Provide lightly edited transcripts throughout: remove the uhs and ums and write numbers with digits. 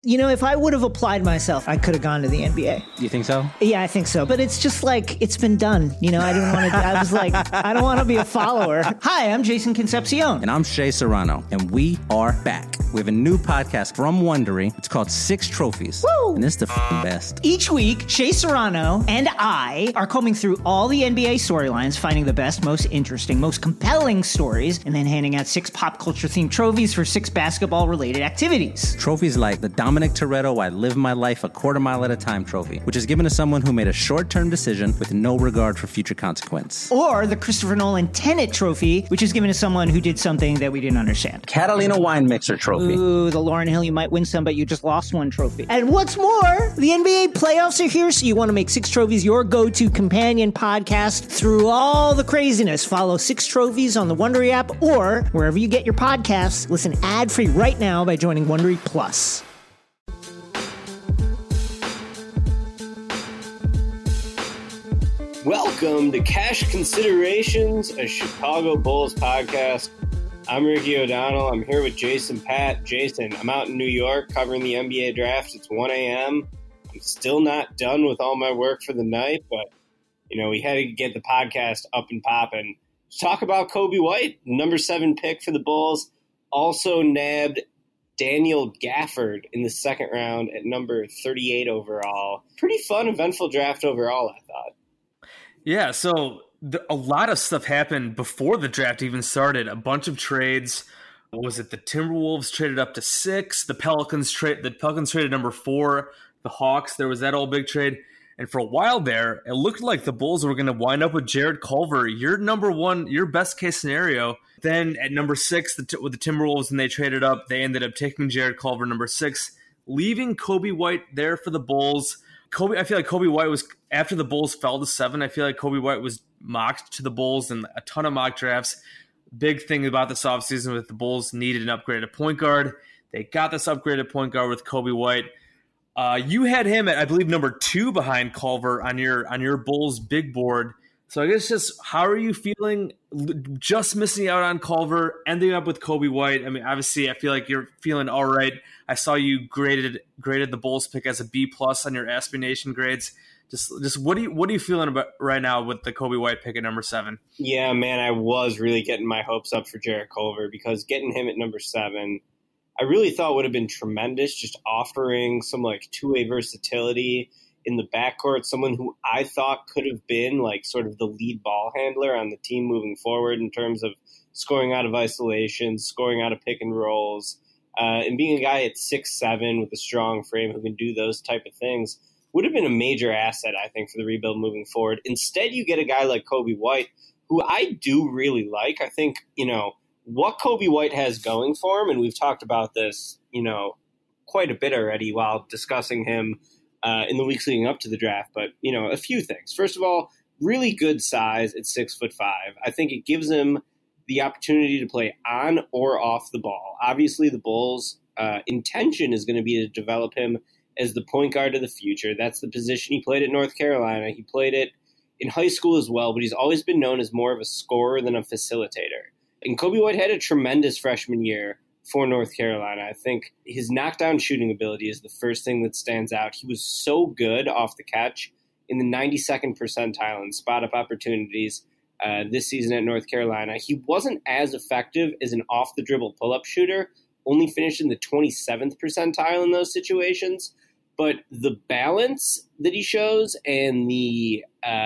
You know, if I would have applied myself, I could have gone to the NBA. You think so? Yeah, I think so. But it's just like, it's been done. You know, I didn't want to, I was like, I don't want to be a follower. Hi, I'm Jason Concepcion. And I'm Shea Serrano. And we are back. We have a new podcast from Wondery. It's called Six Trophies. Woo! And it's the best. Each week, Shea Serrano and I are combing through all the NBA storylines, finding the best, most interesting, most compelling stories, and then handing out 6 pop culture themed trophies for 6 basketball related activities. Trophies like the Dominic Toretto I Live My Life a Quarter Mile at a Time trophy, which is given to someone who made a short-term decision with no regard for future consequence. Or the Christopher Nolan Tenet trophy, which is given to someone who did something that we didn't understand. Catalina Wine Mixer trophy. Ooh, the Lauryn Hill, you might win some, but you just lost one trophy. And what's more, the NBA playoffs are here, so you want to make Six Trophies your go-to companion podcast through all the craziness. Follow Six Trophies on the Wondery app or wherever you get your podcasts. Listen ad-free right now by joining Wondery Plus. Welcome to Cash Considerations, a Chicago Bulls podcast. I'm Ricky O'Donnell. I'm here with Jason Pat. Jason, I'm out in New York covering the NBA draft. It's 1 a.m. I'm still not done with all my work for the night, but, you know, we had to get the podcast up and popping. Let's talk about Coby White, number 7 pick for the Bulls. Also nabbed Daniel Gafford in the second round at number 38 overall. Pretty fun, eventful draft overall, I thought. Yeah, so a lot of stuff happened before the draft even started. A bunch of trades. What was it? The Timberwolves traded up to 6. The Pelicans traded number 4. The Hawks, there was that old big trade. And for a while there, it looked like the Bulls were going to wind up with Jared Culver, your number 1, your best case scenario. Then at number 6, with the Timberwolves, and they traded up, they ended up taking Jared Culver, number 6, leaving Coby White there for the Bulls. I feel like Coby White was, after the Bulls fell to 7, I feel like Coby White was mocked to the Bulls in a ton of mock drafts. Big thing about this offseason with the Bulls needed an upgraded point guard. They got this upgraded point guard with Coby White. You had him at, I believe, number 2 behind Culver on your Bulls big board. So I guess just how are you feeling just missing out on Culver, ending up with Coby White? I mean, obviously, I feel like you're feeling all right. I saw you graded the Bulls pick as a B+ on your Aspie Nation grades. Just what are you feeling about right now with the Coby White pick at number 7? Yeah, man, I was really getting my hopes up for Jared Culver because getting him at number 7, I really thought would have been tremendous, just offering some like two-way versatility in the backcourt, someone who I thought could have been like sort of the lead ball handler on the team moving forward in terms of scoring out of isolation, scoring out of pick and rolls, and being a guy at 6'7" with a strong frame who can do those type of things would have been a major asset, I think, for the rebuild moving forward. Instead, you get a guy like Coby White, who I do really like. I think, you know, what Coby White has going for him, and we've talked about this, you know, quite a bit already while discussing him in the weeks leading up to the draft. But, you know, a few things. First of all, really good size at 6'5". I think it gives him the opportunity to play on or off the ball. Obviously, the Bulls' intention is going to be to develop him as the point guard of the future. That's the position he played at North Carolina. He played it in high school as well, but he's always been known as more of a scorer than a facilitator. And Coby White had a tremendous freshman year for North Carolina. I think his knockdown shooting ability is the first thing that stands out. He was so good off the catch in the 92nd percentile in spot-up opportunities this season at North Carolina. He wasn't as effective as an off-the-dribble pull-up shooter, only finished in the 27th percentile in those situations. But the balance that he shows and the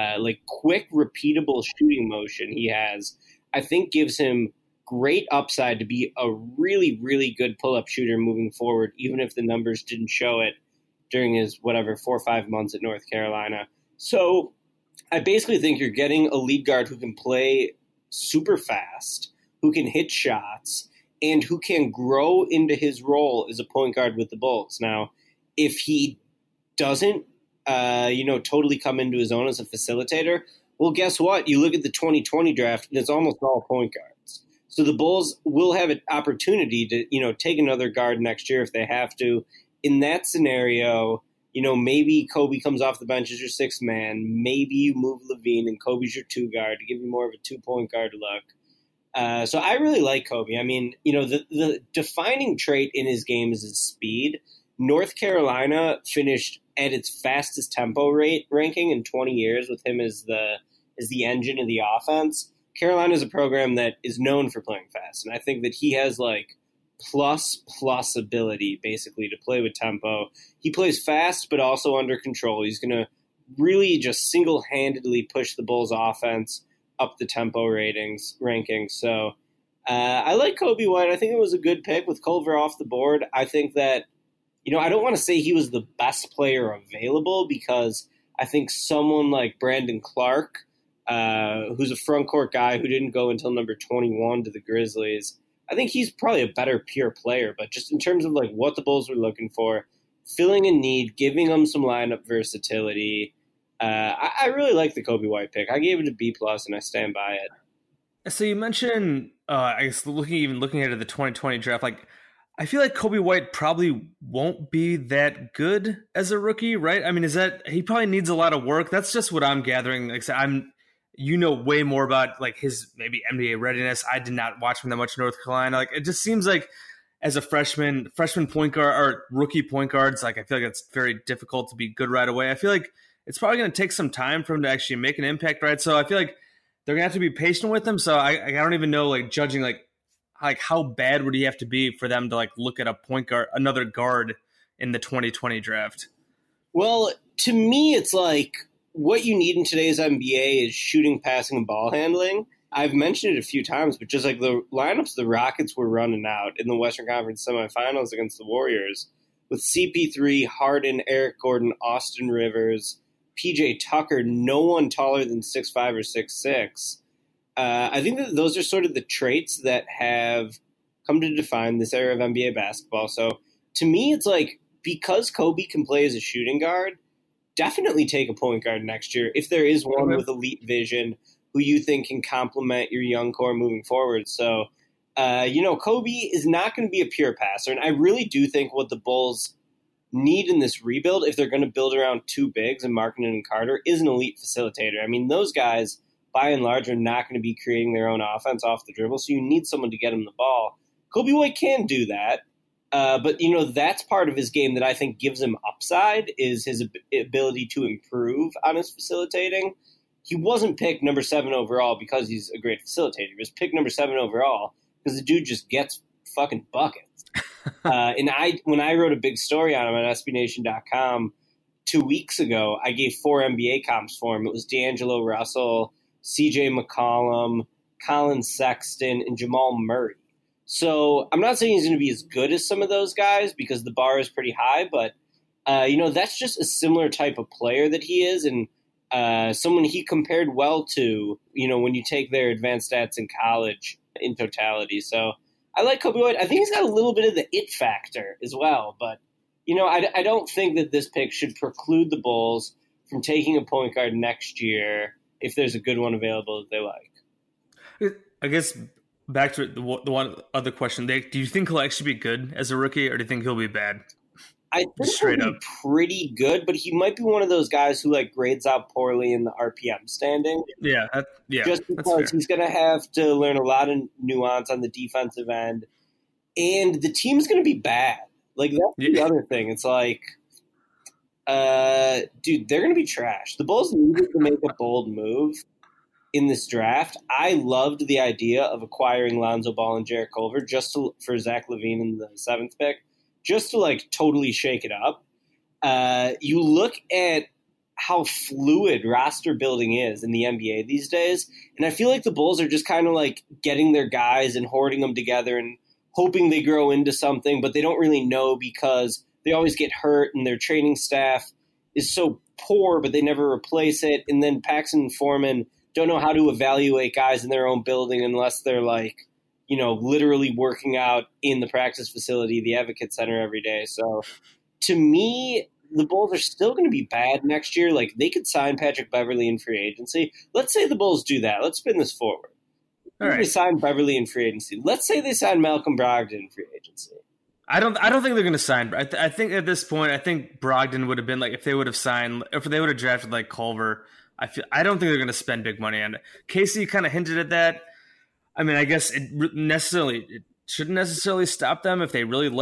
quick, repeatable shooting motion he has, I think gives him great upside to be a really, really good pull-up shooter moving forward, even if the numbers didn't show it during his, 4 or 5 months at North Carolina. So I basically think you're getting a lead guard who can play super fast, who can hit shots, and who can grow into his role as a point guard with the Bulls. Now, if he doesn't, totally come into his own as a facilitator, well, guess what? You look at the 2020 draft, and it's almost all point guards. So the Bulls will have an opportunity to, take another guard next year if they have to. In that scenario, maybe Coby comes off the bench as your 6th man. Maybe you move Levine and Kobe's your 2 guard to give you more of a 2-point guard look. So I really like Coby. I mean, the defining trait in his game is his speed, North Carolina finished at its fastest tempo rate ranking in 20 years with him as the engine of the offense. Carolina is a program that is known for playing fast, and I think that he has like plus ability basically to play with tempo. He plays fast but also under control. He's going to really just single-handedly push the Bulls offense up the tempo rankings. So I like Coby White. I think it was a good pick with Culver off the board. I think that, I don't want to say he was the best player available because I think someone like Brandon Clark, who's a front court guy who didn't go until number 21 to the Grizzlies, I think he's probably a better pure player. But just in terms of like what the Bulls were looking for, filling a need, giving them some lineup versatility, I really like the Coby White pick. I gave it a B+, and I stand by it. So you mentioned, I guess looking ahead at the 2020 draft, like I feel like Coby White probably won't be that good as a rookie, right? I mean, he probably needs a lot of work. That's just what I'm gathering. Like I said, way more about like his maybe NBA readiness. I did not watch him that much in North Carolina. Like it just seems like as a freshman point guard or rookie point guards, like I feel like it's very difficult to be good right away. I feel like it's probably going to take some time for him to actually make an impact, right? So I feel like they're going to have to be patient with him. So I don't even know, like judging like how bad would he have to be for them to like look at a point guard, another guard in the 2020 draft? Well, to me, it's like what you need in today's NBA is shooting, passing, and ball handling. I've mentioned it a few times, but just like the lineups the Rockets were running out in the Western Conference semifinals against the Warriors with CP3, Harden, Eric Gordon, Austin Rivers, PJ Tucker, no one taller than 6'5" or 6'6". I think that those are sort of the traits that have come to define this era of NBA basketball. So to me, it's like because Coby can play as a shooting guard, definitely take a point guard next year if there is one with elite vision who you think can complement your young core moving forward. So, Coby is not going to be a pure passer. And I really do think what the Bulls need in this rebuild, if they're going to build around two bigs and Markkanen and Carter, is an elite facilitator. I mean, those guys, by and large, are not going to be creating their own offense off the dribble, so you need someone to get him the ball. Coby White can do that, but, that's part of his game that I think gives him upside is his ability to improve on his facilitating. He wasn't picked number 7 overall because he's a great facilitator. He was picked number 7 overall because the dude just gets fucking buckets. When I wrote a big story on him on SBNation.com 2 weeks ago, I gave 4 NBA comps for him. It was D'Angelo Russell, CJ McCollum, Colin Sexton, and Jamal Murray. So I'm not saying he's going to be as good as some of those guys because the bar is pretty high, but that's just a similar type of player that he is, and someone he compared well to, when you take their advanced stats in college in totality. So I like Coby White. I think he's got a little bit of the it factor as well, but I don't think that this pick should preclude the Bulls from taking a point guard next year if there's a good one available that they like. I guess back to the one other question. Do you think he'll actually be good as a rookie, or do you think he'll be bad? I think he'll be pretty good, but he might be one of those guys who grades out poorly in the RPM standing. Yeah. Just because he's going to have to learn a lot of nuance on the defensive end, and the team's going to be bad. That's the other thing. It's dude, they're going to be trash. The Bulls needed to make a bold move in this draft. I loved the idea of acquiring Lonzo Ball and Jarrett Culver for Zach LaVine in the 7th pick, just to totally shake it up. You look at how fluid roster building is in the NBA these days, and I feel like the Bulls are just kind of getting their guys and hoarding them together and hoping they grow into something, but they don't really know because they always get hurt and their training staff is so poor, but they never replace it. And then Paxson and Foreman don't know how to evaluate guys in their own building unless they're literally working out in the practice facility, the Advocate Center every day. So to me, the Bulls are still going to be bad next year. They could sign Patrick Beverley in free agency. Let's say the Bulls do that. Let's spin this forward. All right. They sign Beverley in free agency. Let's say they sign Malcolm Brogdon in free agency. I don't think they're going to sign. I think at this point, Brogdon would have been if they would have signed, if they would have drafted Culver. I don't think they're going to spend big money on it. Casey kind of hinted at that. I mean, I guess it shouldn't necessarily stop them if they really liked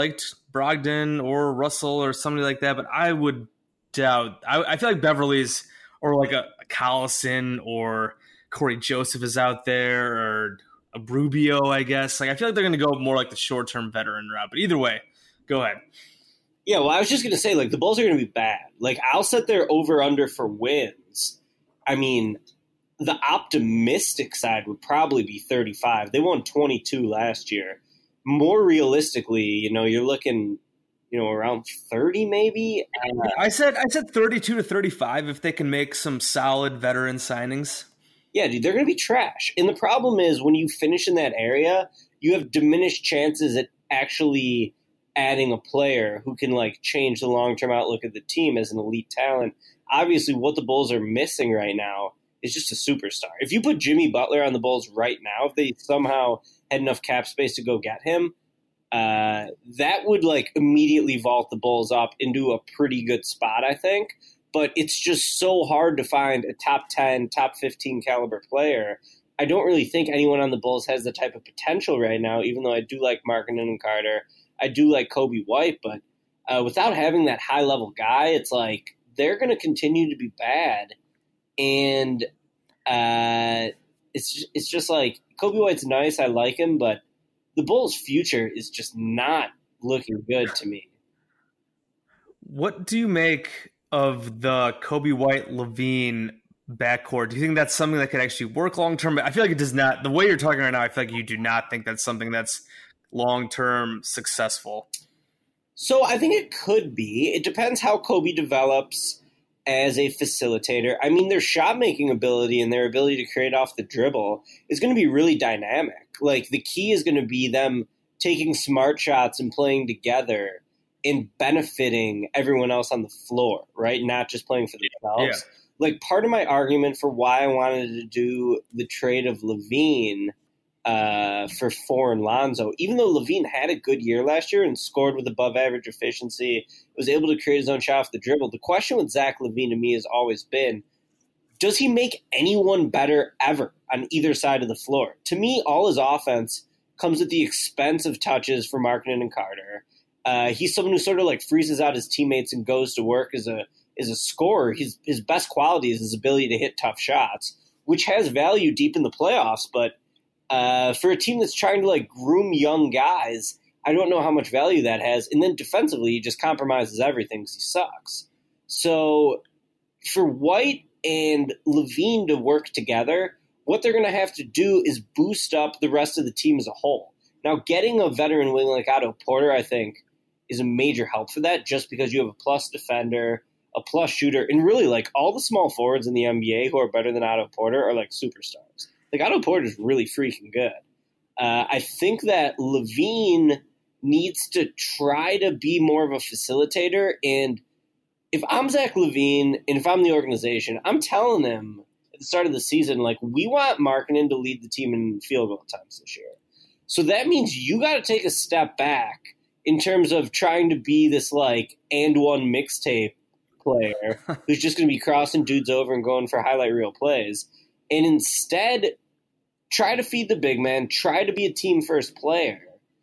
Brogdon or Russell or somebody like that, but I would doubt. I feel like Beverly's or like a Collison or Corey Joseph is out there, or a Rubio, I guess. Like I feel like they're going to go more like the short-term veteran route. But either way, go ahead. Yeah, well, I was just going to say, like, the Bulls are going to be bad. Like, I'll set their over-under for wins. I mean, the optimistic side would probably be 35. They won 22 last year. More realistically, you're looking, around 30 maybe. I said 32 to 35 if they can make some solid veteran signings. Yeah, dude, they're going to be trash. And the problem is when you finish in that area, you have diminished chances at actually adding a player who can like change the long-term outlook of the team as an elite talent. Obviously, what the Bulls are missing right now is just a superstar. If you put Jimmy Butler on the Bulls right now, if they somehow had enough cap space to go get him, that would like immediately vault the Bulls up into a pretty good spot, I think. But it's just so hard to find a top 10, top 15 caliber player. I don't really think anyone on the Bulls has the type of potential right now, even though I do like Markkanen and Carter. I do like Kobe White, but without having that high-level guy, it's like they're going to continue to be bad. And it's just like Kobe White's nice. I like him, but the Bulls' future is just not looking good to me. What do you make of the Kobe White LaVine backcourt? Do you think that's something that could actually work long-term? I feel like it does not. The way you're talking right now, I feel like you do not think that's something that's long-term successful. So I think it could be. It depends how Kobe develops as a facilitator. I mean, their shot-making ability and their ability to create off the dribble is going to be really dynamic. Like, the key is going to be them taking smart shots and playing together and benefiting everyone else on the floor, right? Not just playing for themselves. Yeah. Like, part of my argument for why I wanted to do the trade of LaVine for Four Lonzo, even though LaVine had a good year last year and scored with above average efficiency, was able to create his own shot off the dribble. The question with Zach LaVine to me has always been, does he make anyone better ever on either side of the floor? To me, all his offense comes at the expense of touches for Markkanen and Carter. He's someone who sort of like freezes out his teammates and goes to work as a scorer. His best quality is his ability to hit tough shots, which has value deep in the playoffs, but for a team that's trying to like groom young guys, I don't know how much value that has. And then defensively, he just compromises everything because he sucks. So for White and LaVine to work together, what they're going to have to do is boost up the rest of the team as a whole. Now, getting a veteran wing like Otto Porter, I think, is a major help for that, just because you have a plus defender, a plus shooter, and really like all the small forwards in the NBA who are better than Otto Porter are like superstars. Like, Otto Porter is really freaking good. I think that LaVine needs to try to be more of a facilitator. And if I'm Zach LaVine and if I'm the organization, I'm telling them at the start of the season, like, we want Markkanen to lead the team in field goal attempts this year. So that means you got to take a step back in terms of trying to be this, like, and one mixtape player who's just going to be crossing dudes over and going for highlight reel plays. And instead, try to feed the big man, try to be a team-first player.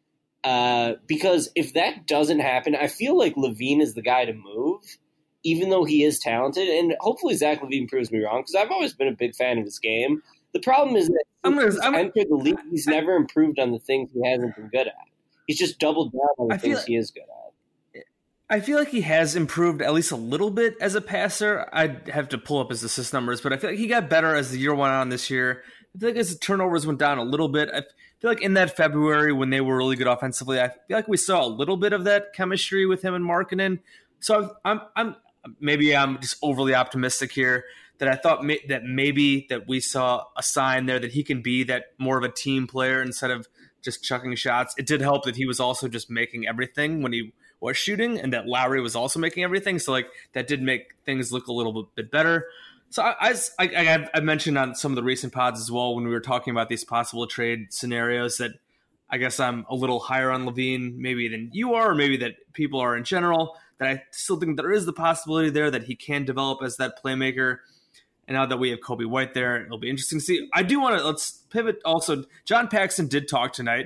Because if that doesn't happen, I feel like LaVine is the guy to move, even though he is talented. And hopefully Zach LaVine proves me wrong, because I've always been a big fan of his game. The problem is that since he's entered the league, he's never improved on the things he hasn't been good at. He's just doubled down on the things he is good at. I feel like he has improved at least a little bit as a passer. I'd have to pull up his assist numbers, but I feel like he got better as the year went on this year. I feel like his turnovers went down a little bit. I feel like in that February when they were really good offensively, I feel like we saw a little bit of that chemistry with him and Markkanen. So I'm just overly optimistic here that I thought that maybe that we saw a sign there that he can be that more of a team player instead of just chucking shots. It did help that he was also just making everything when he was shooting, and that Lowry was also making everything. So like that did make things look a little bit better. So I mentioned on some of the recent pods as well when we were talking about these possible trade scenarios that I guess I'm a little higher on LaVine maybe than you are, or maybe that people are in general, that I still think there is the possibility there that he can develop as that playmaker. And now that we have Kobe White there, it'll be interesting to see. I do want to, let's pivot also. John Paxson did talk tonight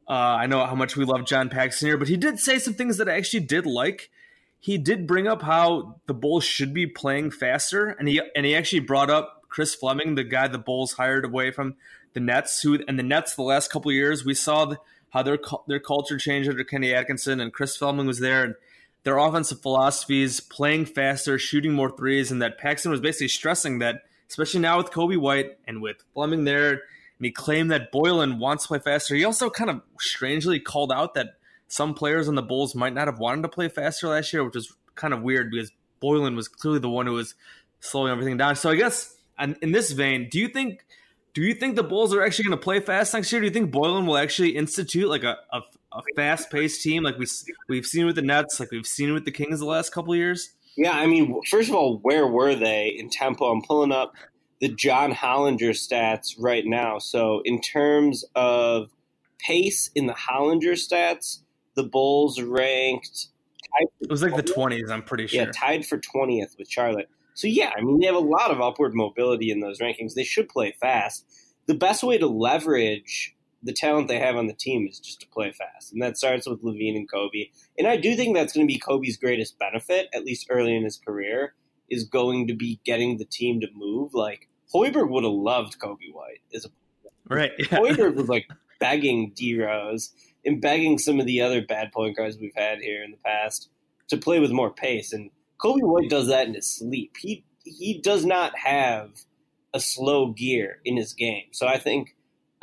I know how much we love John Paxson here, but he did say some things that I actually did like. He did bring up how the Bulls should be playing faster, and he actually brought up Chris Fleming, the guy the Bulls hired away from the Nets. The Nets the last couple of years, we saw how their culture changed under Kenny Atkinson, and Chris Fleming was there, and their offensive philosophies, playing faster, shooting more threes, and that Paxson was basically stressing that, especially now with Kobe White and with Fleming there, and he claimed that Boylen wants to play faster. He also kind of strangely called out that some players on the Bulls might not have wanted to play faster last year, which was kind of weird because Boylen was clearly the one who was slowing everything down. So I guess in this vein, do you think the Bulls are actually going to play fast next year? Do you think Boylen will actually institute like a fast-paced team like we've seen with the Nets, like we've seen with the Kings the last couple of years? Yeah, I mean, first of all, where were they in tempo? I'm pulling up the John Hollinger stats right now. So in terms of pace in the Hollinger stats, the Bulls ranked it was like the 20s, I'm pretty sure. Yeah, tied for 20th with Charlotte. So, yeah, I mean, they have a lot of upward mobility in those rankings. They should play fast. The best way to leverage the talent they have on the team is just to play fast. And that starts with LaVine and Kobe. And I do think that's going to be Kobe's greatest benefit, at least early in his career, is going to be getting the team to move. Like, Hoiberg would have loved Kobe White. Right. Yeah. Hoiberg was, like, begging D-Rose and begging some of the other bad point guards we've had here in the past to play with more pace. And Kobe White does that in his sleep. He does not have a slow gear in his game. So I think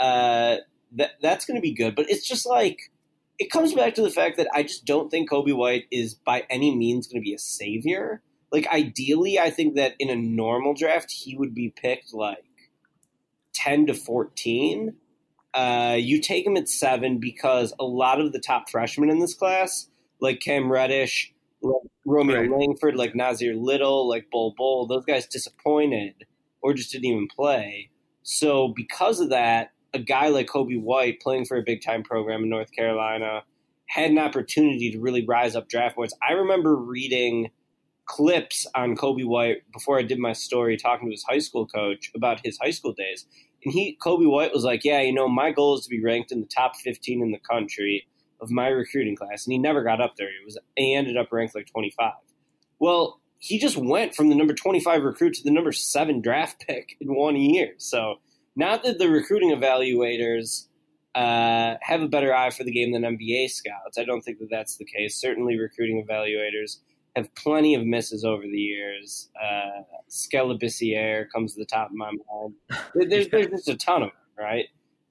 that's going to be good. But it's just like it comes back to the fact that I just don't think Kobe White is by any means going to be a savior. Like ideally, I think that in a normal draft, he would be picked like 10 to 14. You take him at 7 because a lot of the top freshmen in this class, like Cam Reddish, like Romeo Langford, like Nasir Little, like Bol, those guys disappointed or just didn't even play. So because of that, a guy like Kobe White playing for a big-time program in North Carolina had an opportunity to really rise up draft boards. I remember reading clips on Kobe White before I did my story talking to his high school coach about his high school days. And Kobe White was like, yeah, my goal is to be ranked in the top 15 in the country of my recruiting class. And he never got up there. He ended up ranked like 25. Well, he just went from the number 25 recruit to the number 7 draft pick in 1 year. So not that the recruiting evaluators have a better eye for the game than NBA scouts. I don't think that that's the case. Certainly recruiting evaluators have plenty of misses over the years. Scalabissiere comes to the top of my mind. There's just a ton of them, right?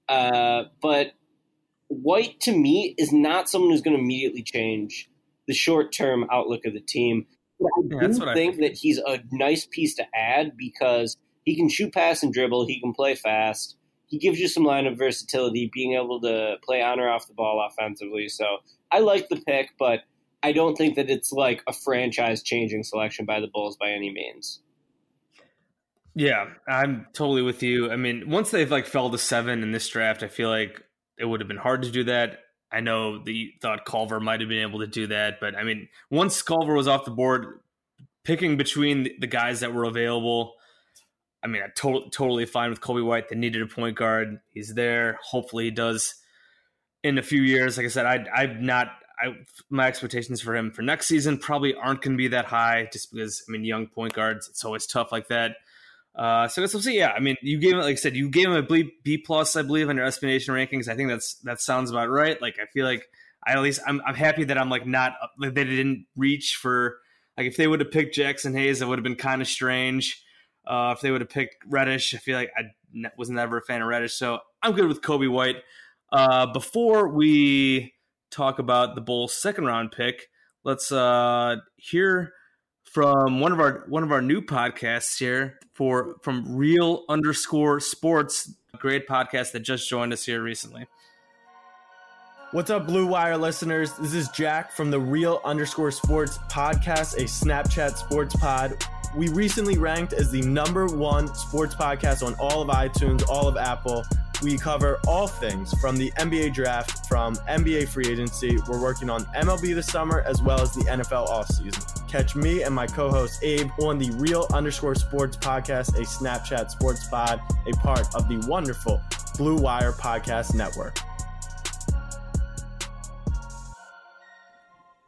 But White, to me, is not someone who's going to immediately change the short-term outlook of the team. I think that he's a nice piece to add because he can shoot, pass, and dribble. He can play fast. He gives you some lineup versatility, being able to play on or off the ball offensively. So I like the pick, but I don't think that it's like a franchise-changing selection by the Bulls by any means. Yeah, I'm totally with you. I mean, once they've fell to 7 in this draft, I feel like it would have been hard to do that. I know that you thought Culver might have been able to do that, but I mean, once Culver was off the board, picking between the guys that were available, I mean, I'm totally fine with Kobe White. They needed a point guard. He's there. Hopefully he does in a few years. Like I said, my expectations for him for next season probably aren't going to be that high just because, I mean, young point guards, it's always tough like that. So I guess we'll see. Yeah, I mean, you gave him, like I said, you gave him a B+, I believe, on your SB Nation rankings. I think that sounds about right. Like, I feel like I'm happy that I'm not they didn't reach for, if they would have picked Jackson Hayes, that would have been kind of strange. If they would have picked Reddish, I feel like I was never a fan of Reddish. So I'm good with Kobe White. Before we talk about the Bulls' second round pick, let's hear from one of our new podcasts here from Real_Sports, a great podcast that just joined us here recently. What's up, Blue Wire listeners? This is Jack from the Real_Sports podcast, a Snapchat sports pod. We recently ranked as the #1 sports podcast on all of iTunes, all of Apple. We cover all things from the NBA draft, from NBA free agency. We're working on MLB this summer as well as the NFL offseason. Catch me and my co-host Abe on the Real_Sports podcast, a Snapchat sports pod, a part of the wonderful Blue Wire podcast network.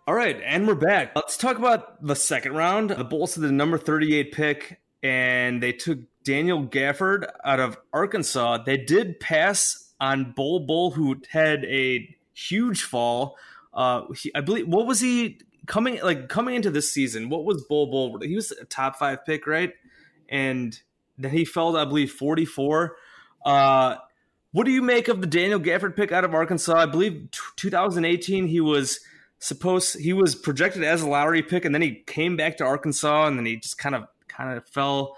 All right, and we're back. Let's talk about the second round. The Bulls had the number 38 pick, and they took Daniel Gafford out of Arkansas. They did pass on Bol, who had a huge fall. I believe, what was he coming into this season? What was Bol? He was a top 5 pick, right? And then he fell to, I believe, 44. What do you make of the Daniel Gafford pick out of Arkansas? I believe 2018 he was projected as a lottery pick, and then he came back to Arkansas, and then he just kind of fell.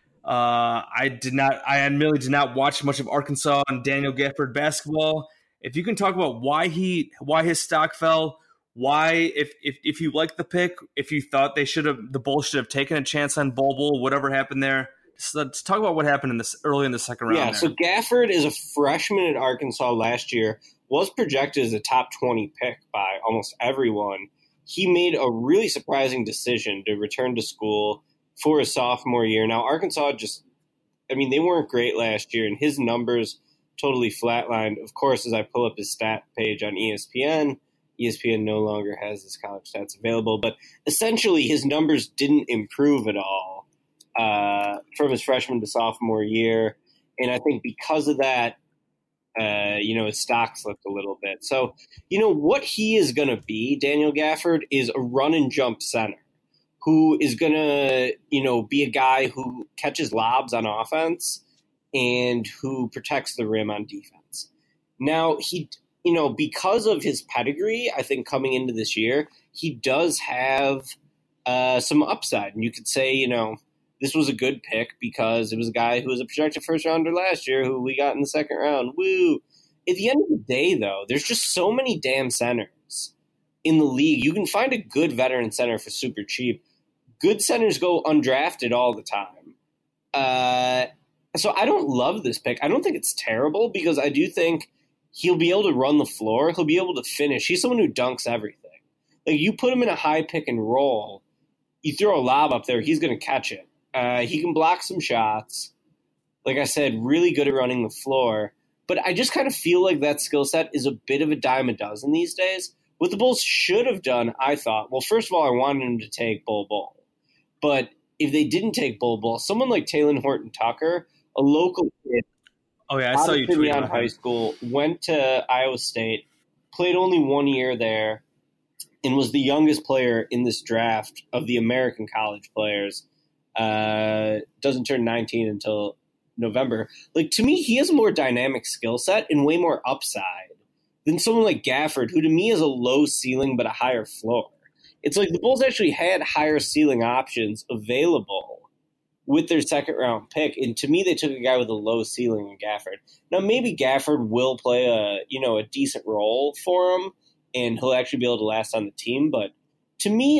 I really did not watch much of Arkansas and Daniel Gafford basketball. If you can talk about why his stock fell, why if you liked the pick, if you thought the Bulls should have taken a chance on Bol, whatever happened there. So let's talk about what happened early in the second round. Yeah, so Gafford is a freshman at Arkansas last year, was projected as a top 20 pick by almost everyone. He made a really surprising decision to return to school for his sophomore year. Now, Arkansas they weren't great last year, and his numbers totally flatlined. Of course, as I pull up his stat page on ESPN no longer has his college stats available, but essentially his numbers didn't improve at all from his freshman to sophomore year. And I think because of that, his stock slipped a little bit. So, what he is going to be, Daniel Gafford, is a run and jump center who is going to, be a guy who catches lobs on offense and who protects the rim on defense. Now, he, because of his pedigree, I think coming into this year, he does have some upside. And you could say, this was a good pick because it was a guy who was a projected first rounder last year who we got in the second round. Woo! At the end of the day, though, there's just so many damn centers in the league. You can find a good veteran center for super cheap. Good centers go undrafted all the time. So I don't love this pick. I don't think it's terrible because I do think he'll be able to run the floor. He'll be able to finish. He's someone who dunks everything. Like, you put him in a high pick and roll, you throw a lob up there, he's going to catch it. He can block some shots. Like I said, really good at running the floor. But I just kind of feel like that skill set is a bit of a dime a dozen these days. What the Bulls should have done, I thought, well, first of all, I wanted him to take Bol. But if they didn't take Bol, someone like Talen Horton-Tucker, a local kid, I saw you tweet out of high school, went to Iowa State, played only 1 year there, and was the youngest player in this draft of the American college players. Doesn't turn 19 until November. Like, to me, he has a more dynamic skill set and way more upside than someone like Gafford, who to me is a low ceiling but a higher floor. It's like the Bulls actually had higher ceiling options available with their second round pick, and to me, they took a guy with a low ceiling in Gafford. Now, maybe Gafford will play a decent role for him, and he'll actually be able to last on the team. But to me,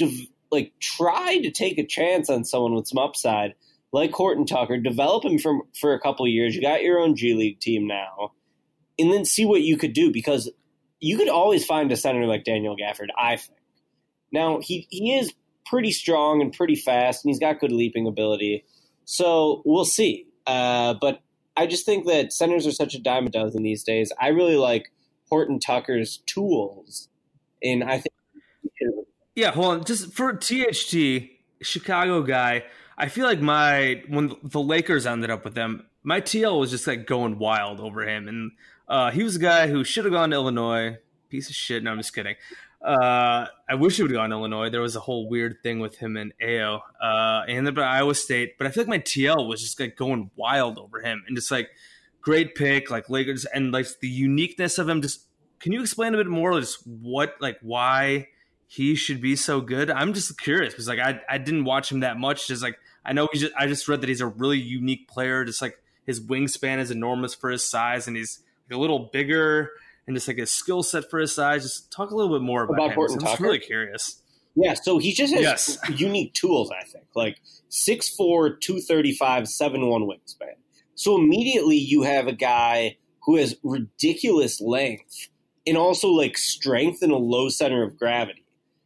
try to take a chance on someone with some upside, like Horton-Tucker, develop him for a couple of years. You got your own G League team now, and then see what you could do, because you could always find a center like Daniel Gafford, I think. Now, he is pretty strong and pretty fast, and he's got good leaping ability. So we'll see. But I just think that centers are such a dime a dozen these days. I really like Horton-Tucker's tools, and I think yeah, hold on. Just for THT, Chicago guy, I feel like when the Lakers ended up with them, my TL was just like going wild over him. And he was a guy who should have gone to Illinois. Piece of shit. No, I'm just kidding. I wish he would have gone to Illinois. There was a whole weird thing with him and Ayo. He ended up at Iowa State. But I feel like my TL was just like going wild over him. And just like, great pick, like Lakers. And like the uniqueness of him. Just, can you explain a bit more just why he should be so good? I'm just curious because like I didn't watch him that much. Just like I just read that he's a really unique player. Just like his wingspan is enormous for his size, and he's like a little bigger, and just like his skill set for his size. Just talk a little bit more about him. I'm just really curious. Yeah, so he just has unique tools. I think like 6'4", 235, 7'1" wingspan. So immediately you have a guy who has ridiculous length and also like strength and a low center of gravity.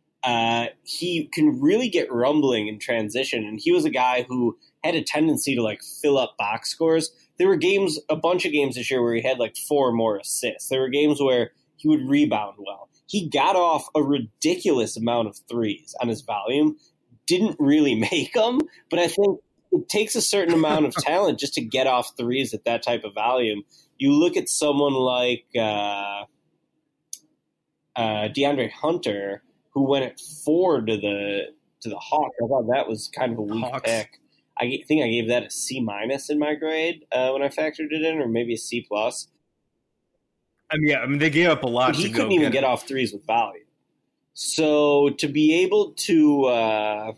He can really get rumbling in transition, and he was a guy who had a tendency to like fill up box scores. There were a bunch of games this year where he had like 4 or more assists. There were games where he would rebound well. he got off a ridiculous amount of threes on his volume. Didn't really make them, but I think it takes a certain amount of talent just to get off threes at that type of volume. You look at someone like DeAndre Hunter, who went at 4 to the Hawks. I thought that was kind of a weak pick. I think I gave that a C- in my grade when I factored it in, or maybe a C+. I mean, they gave up a lot. But he couldn't even get off threes with volume. So to be able to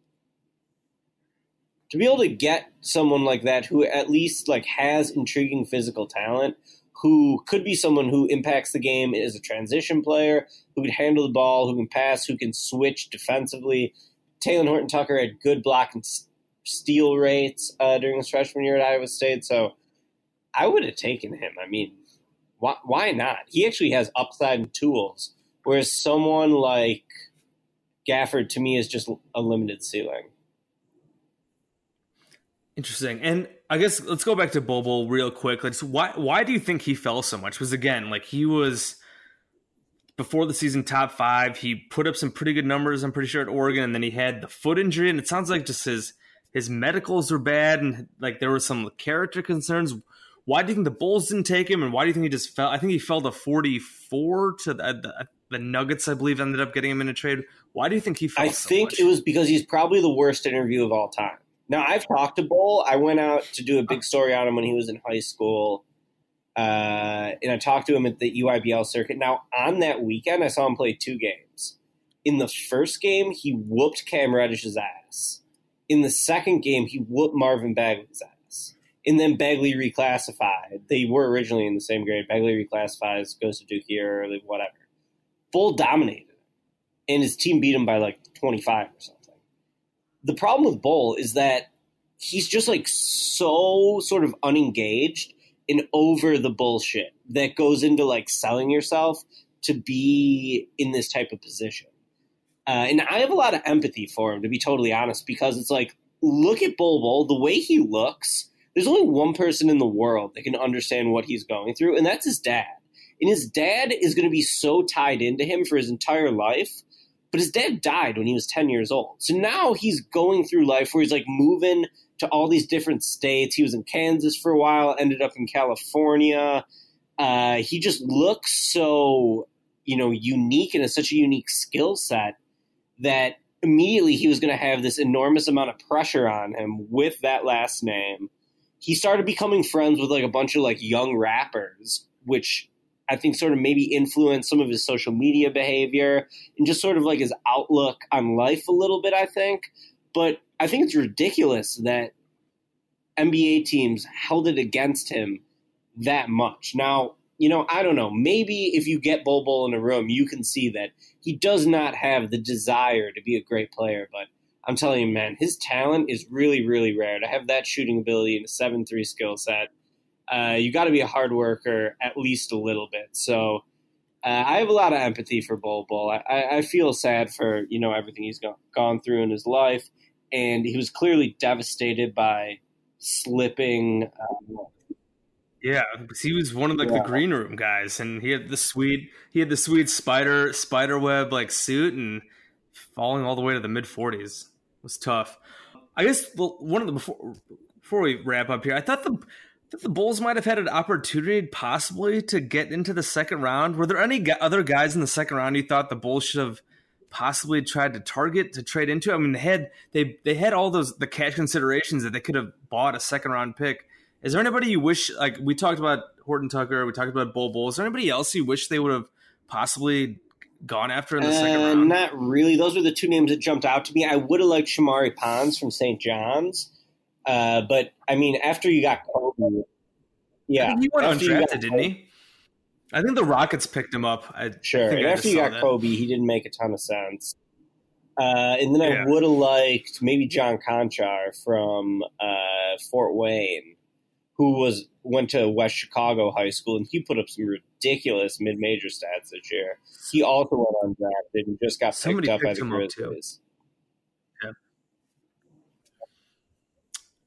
get someone like that who at least like has intriguing physical talent, who could be someone who impacts the game as a transition player, who can handle the ball, who can pass, who can switch defensively. Talen Horton-Tucker had good block and steal rates during his freshman year at Iowa State, so I would have taken him. I mean, why not? He actually has upside and tools, whereas someone like Gafford, to me, is just a limited ceiling. Interesting. And I guess let's go back to Bol Bol real quick. Like, so why do you think he fell so much? Because, again, like he was – before the season top 5, he put up some pretty good numbers, I'm pretty sure, at Oregon, and then he had the foot injury, and it sounds like just his medicals were bad, and like there were some character concerns. Why do you think the Bulls didn't take him, and why do you think he just fell? I think he fell to 44 to the Nuggets, I believe, ended up getting him in a trade. Why do you think he fell so much? It was because he's probably the worst interview of all time. Now, I've talked to Bol. I went out to do a big story on him when he was in high school. And I talked to him at the EYBL circuit. Now, on that weekend, I saw him play 2 games. In the first game, he whooped Cam Reddish's ass. In the second game, he whooped Marvin Bagley's ass. And then Bagley reclassified. They were originally in the same grade. Bagley reclassifies, goes to Duke here, or whatever. Bol dominated him. And his team beat him by like 25 or something. The problem with Bol is that he's just like so sort of unengaged and over the bullshit that goes into like selling yourself to be in this type of position. And I have a lot of empathy for him, to be totally honest, because it's like, look at Bol Bol, the way he looks. There's only one person in the world that can understand what he's going through, and that's his dad. And his dad is going to be so tied into him for his entire life. But his dad died when he was 10 years old. So now he's going through life where he's like moving to all these different states. He was in Kansas for a while, ended up in California. He just looks so, unique and has such a unique skill set that immediately he was going to have this enormous amount of pressure on him with that last name. He started becoming friends with like a bunch of like young rappers, which I think sort of maybe influenced some of his social media behavior and just sort of like his outlook on life a little bit, I think. But I think it's ridiculous that NBA teams held it against him that much. Now, I don't know. Maybe if you get Bol Bol in a room, you can see that he does not have the desire to be a great player. But I'm telling you, man, his talent is really, really rare. To have that shooting ability and a 7-3 skill set, you got to be a hard worker at least a little bit. So I have a lot of empathy for Bol Bol. I feel sad for, everything he's gone through in his life. And he was clearly devastated by slipping. Yeah, because he was one of the green room guys, and he had the sweet spider web like suit, and falling all the way to the mid 40s was tough. I guess before we wrap up here, I thought the Bulls might have had an opportunity possibly to get into the second round. Were there any other guys in the second round you thought the Bulls should have possibly tried to target to trade into? I mean, they had all the cash considerations that they could have bought a second round pick. Is there anybody you wish, like we talked about Horton-Tucker, we talked about Bol Bol, is there anybody else you wish they would have possibly gone after in the second round? Not really. Those were the two names that jumped out to me. I would have liked Shamari Pons from St. John's. But, I mean, after you got Kobe. Yeah. I think he went undrafted, didn't he? I think the Rockets picked him up. Sure. And after you got Kobe, he didn't make a ton of sense. And then I would have liked maybe John Conchar from Fort Wayne, who went to West Chicago High School, and he put up some ridiculous mid-major stats this year. He also went undrafted and just got picked up by the Grizzlies.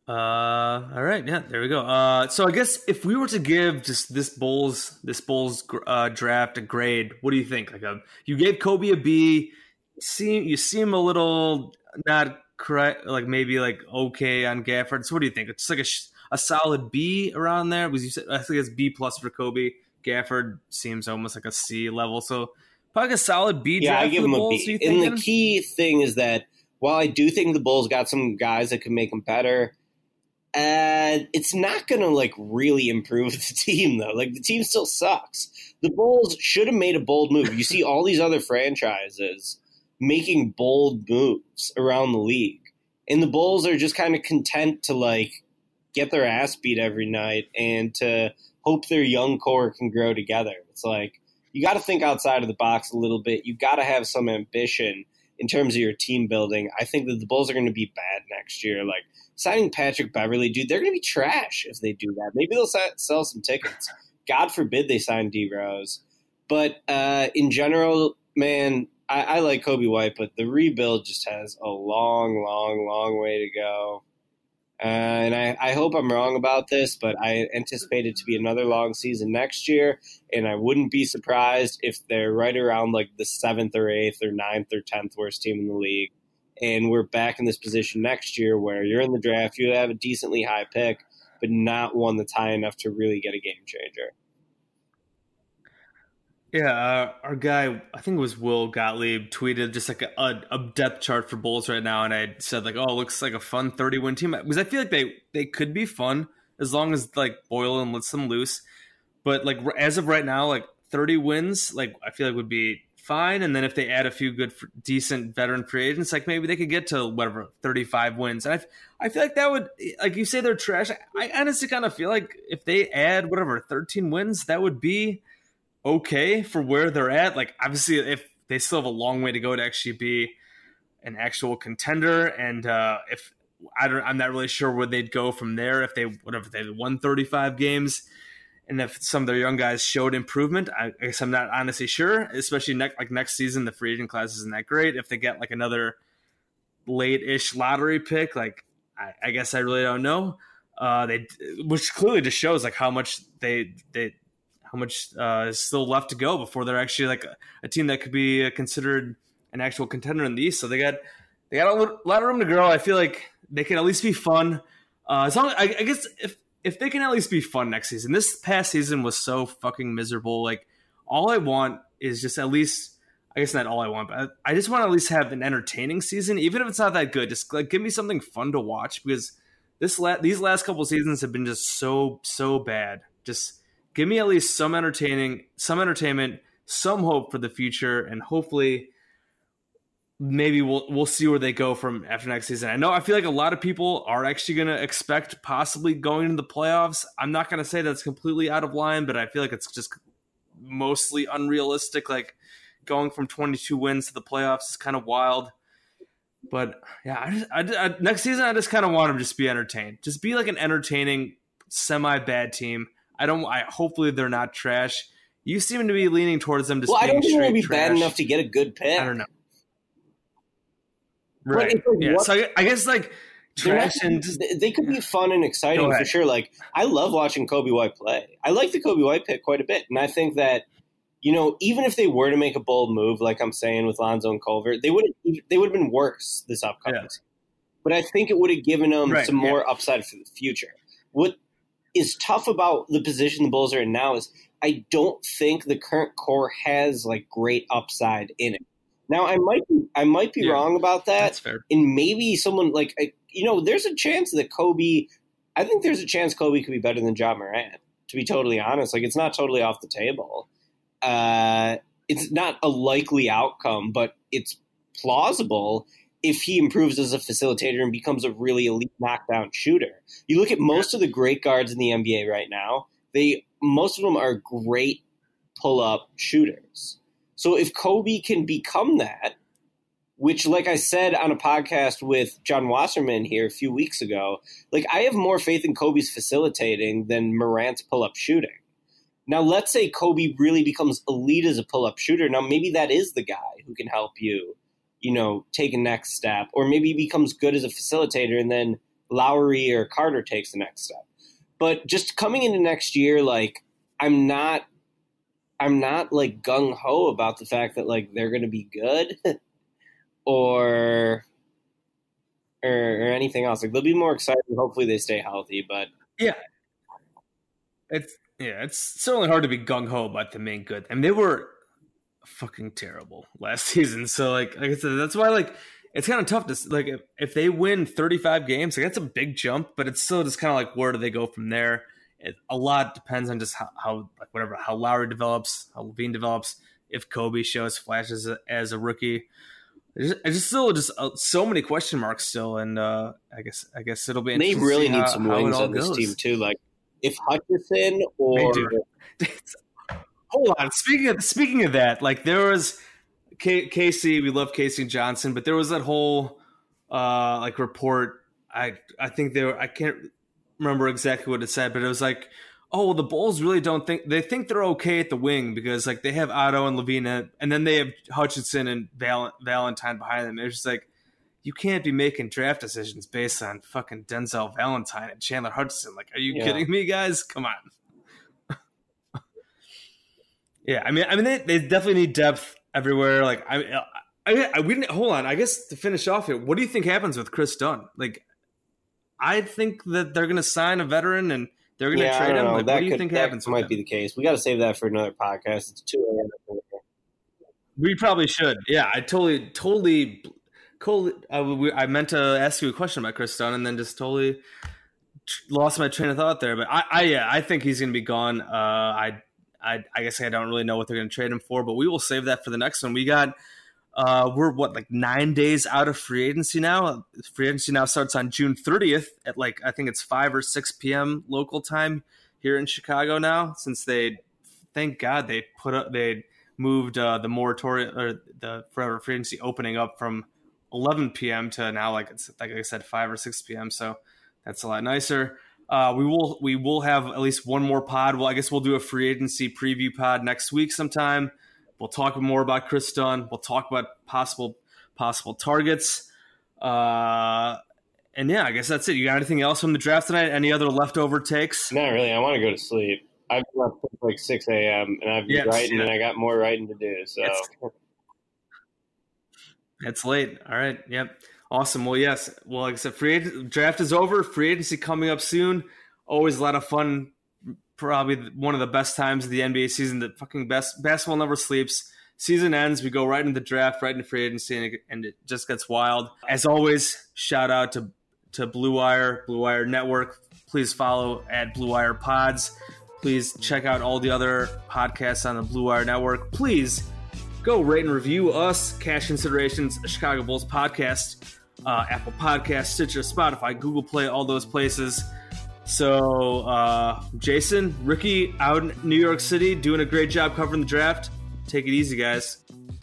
All right, yeah, there we go. So I guess if we were to give just this Bulls draft a grade, what do you think? Like, you gave Kobe a B. You seem a little not correct, like maybe like okay on Gafford. So what do you think? It's like a solid B around there. Was you said I think it's B plus for Kobe. Gafford seems almost like a C level. So probably a solid B. Yeah, draft I give for the him Bulls, a B. And the key thing is that while I do think the Bulls got some guys that could make them better, it's not going to like really improve the team though. Like the team still sucks. The Bulls should have made a bold move. You see all these other franchises making bold moves around the league, and the Bulls are just kind of content to like get their ass beat every night and to hope their young core can grow together. It's like you got to think outside of the box a little bit. You got to have some ambition in terms of your team building. I think that the Bulls are going to be bad next year. Like signing Patrick Beverley, dude, they're going to be trash if they do that. Maybe they'll sell some tickets. God forbid they sign D Rose. But in general, man, I like Kobe White, but the rebuild just has a long, long, long way to go. And I hope I'm wrong about this, but I anticipate it to be another long season next year, and I wouldn't be surprised if they're right around like the 7th or 8th or 9th or 10th worst team in the league. And we're back in this position next year where you're in the draft, you have a decently high pick, but not one that's high enough to really get a game changer. Yeah, our guy, I think it was Will Gottlieb, tweeted just like a depth chart for Bulls right now, and I said like, "Oh, it looks like a fun 30-win team." Because I feel like they could be fun as long as like Boylen lets them loose. But like as of right now, like 30 wins, like I feel like would be fine. And then if they add a few good, decent veteran free agents, like maybe they could get to whatever 35 wins. And I feel like that would, like you say, they're trash. I honestly kind of feel like if they add whatever 13 wins, that would be okay for where they're at. Like obviously if they still have a long way to go to actually be an actual contender, and if I'm not really sure where they'd go from there if they won 35 games, and if some of their young guys showed improvement. I guess I'm not honestly sure, especially next season the free agent class isn't that great. If they get like another late-ish lottery pick, like I guess I really don't know. Which clearly just shows like how much how much is still left to go before they're actually like a team that could be considered an actual contender in the East. So they got a lot of room to grow. I feel like they can at least be fun. As long as, I guess if they can at least be fun next season. This past season was so fucking miserable. Like all I want is just at least, I guess not all I want, but I just want to at least have an entertaining season, even if it's not that good. Just like give me something fun to watch, because these last couple seasons have been just so bad. Just give me at least some entertainment, some hope for the future, and hopefully maybe we'll see where they go from after next season. I feel like a lot of people are actually going to expect possibly going into the playoffs. I'm not going to say that's completely out of line, but I feel like it's just mostly unrealistic. Like going from 22 wins to the playoffs is kind of wild. But yeah, I next season I just kind of want them to just be entertained. Just be like an entertaining, semi-bad team. Hopefully they're not trash. You seem to be leaning towards them. Just I don't think they'll be trash. bad enough to get a good pick. I don't know. Right. Yeah. So I guess like trash and they could be fun and exciting for sure. Like I love watching Kobe White play. I like the Kobe White pick quite a bit, and I think that even if they were to make a bold move, like I'm saying with Lonzo and Culver, they would have been worse this upcoming season. But I think it would have given them some more upside for the future. What is tough about the position the Bulls are in now is I don't think the current core has like great upside in it. Now I might be wrong about that. That's fair. And maybe someone like there's a chance that Kobe could be better than Ja Morant, to be totally honest. Like it's not totally off the table. It's not a likely outcome, but it's plausible if he improves as a facilitator and becomes a really elite knockdown shooter. You look at most of the great guards in the NBA right now, most of them are great pull-up shooters. So if Kobe can become that, which like I said on a podcast with John Wasserman here a few weeks ago, like I have more faith in Kobe's facilitating than Morant's pull-up shooting. Now let's say Kobe really becomes elite as a pull-up shooter. Now maybe that is the guy who can help you, take a next step, or maybe he becomes good as a facilitator and then Lowry or Carter takes the next step. But just coming into next year, like I'm not like gung ho about the fact that like they're going to be good or anything else. Like they'll be more excited. Hopefully they stay healthy. But it's certainly hard to be gung ho about the main good. I mean, they were fucking terrible last season. So like I said, that's why like it's kind of tough to like if they win 35 games, like that's a big jump. But it's still just kind of like where do they go from there? A lot depends on just how Lowry develops, how LaVine develops, if Kobe shows flashes as a rookie. It's still so many question marks still, and I guess it'll be interesting. They really need some wings on this team too. Like if Hutchison or hold on, speaking of that, like there was Casey. We love Casey Johnson, but there was that whole like report. I think I can't remember exactly what it said, but it was like, oh, the Bulls really think they're okay at the wing because like they have Otto and LaVine, and then they have Hutchinson and Valentine behind them. It's just like you can't be making draft decisions based on fucking Denzel Valentine and Chandler Hutchinson. Like, are you kidding me, guys? Come on. Yeah, I mean, they definitely need depth everywhere. Like, we didn't hold on. I guess to finish off here, what do you think happens with Chris Dunn? Like, I think that they're going to sign a veteran and they're going to trade him. Like, what do you think happens? That might be the case. We got to save that for another podcast. It's 2 a.m. We probably should. Yeah, I totally. I meant to ask you a question about Chris Dunn and then just totally lost my train of thought there. But I think he's going to be gone. I guess I don't really know what they're going to trade him for, but we will save that for the next one. We got. We're 9 days out of free agency now. Free agency now starts on June 30th at I think it's 5 or 6 p.m. local time here in Chicago now. Since thank God they moved the moratorium or the forever free agency opening up from 11 p.m. to now like I said 5 or 6 p.m. So that's a lot nicer. We will have at least one more pod. Well, I guess we'll do a free agency preview pod next week sometime. We'll talk more about Chris Dunn. We'll talk about possible targets. And yeah, I guess that's it. You got anything else from the draft tonight? Any other leftover takes? Not really. I want to go to sleep. I've been up since like 6 a.m. and I've been writing and I got more writing to do. So it's late. All right. Yep. Awesome. Well, yes. Well, like I said, draft is over. Free agency coming up soon. Always a lot of fun. Probably one of the best times of the NBA season. The fucking best basketball never sleeps. Season ends, we go right into the draft, right into free agency, and it just gets wild. As always, shout out to Blue Wire Network. Please follow at Blue Wire Pods. Please check out all the other podcasts on the Blue Wire Network. Please go rate and review us, Cash Considerations, a Chicago Bulls podcast, Apple Podcasts, Stitcher, Spotify, Google Play, all those places. So, Jason, Ricky out in New York City, doing a great job covering the draft. Take it easy, guys.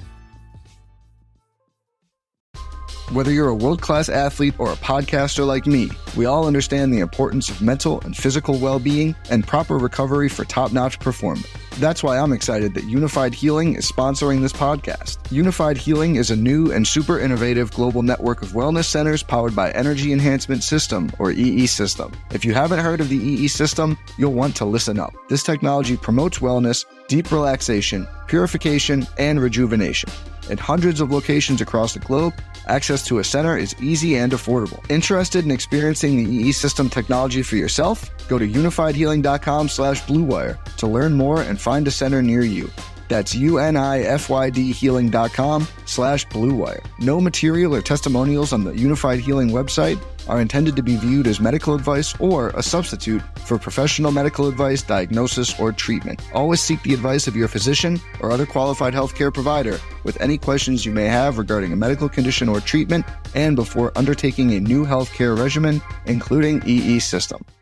Whether you're a world-class athlete or a podcaster like me, we all understand the importance of mental and physical well-being and proper recovery for top-notch performance. That's why I'm excited that Unified Healing is sponsoring this podcast. Unified Healing is a new and super innovative global network of wellness centers powered by Energy Enhancement System, or EE System. If you haven't heard of the EE System, you'll want to listen up. This technology promotes wellness, deep relaxation, purification, and rejuvenation. At hundreds of locations across the globe, access to a center is easy and affordable. Interested in experiencing the EE System technology for yourself? Go to unifiedhealing.com/bluewire to learn more and find a center near you. That's unifydhealing.com/bluewire. No material or testimonials on the Unified Healing website are intended to be viewed as medical advice or a substitute for professional medical advice, diagnosis, or treatment. Always seek the advice of your physician or other qualified healthcare provider with any questions you may have regarding a medical condition or treatment and before undertaking a new healthcare regimen, including EE System.